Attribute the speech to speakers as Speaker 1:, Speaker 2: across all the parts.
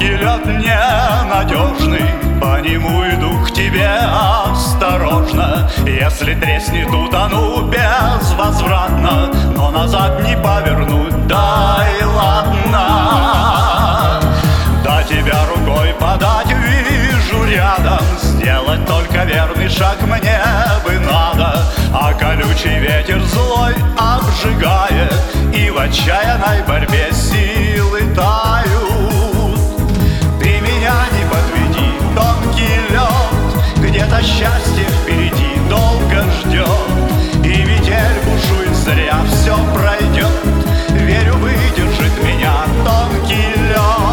Speaker 1: Тонкий лед ненадежный, по нему иду к тебе осторожно. Если треснет, утону безвозвратно, но назад не повернуть, да и ладно. До тебя рукой подать вижу рядом, сделать только верный шаг мне бы надо. А колючий ветер злой обжигает, и в отчаянной борьбе силы тают. Ты меня не подведи, тонкий лед, где-то счастье впереди долго ждет. И метель бушует, зря все пройдет, верю, выдержит меня тонкий лед.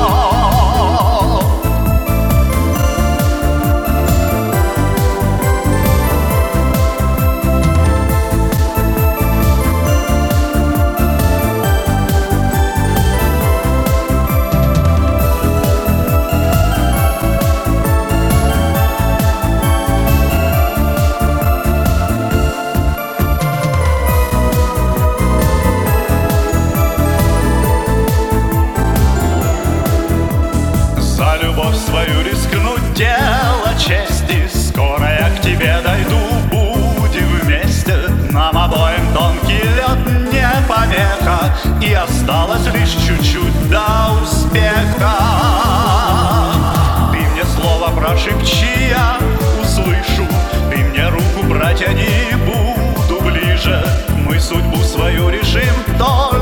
Speaker 1: Свою рискнуть дело чести, скоро я к тебе дойду, будем вместе. Нам обоим тонкий лед не помеха, и осталось лишь чуть-чуть до успеха. Ты мне слово прошепчи, я услышу, ты мне руку протяни, буду ближе. Мы судьбу свою решим только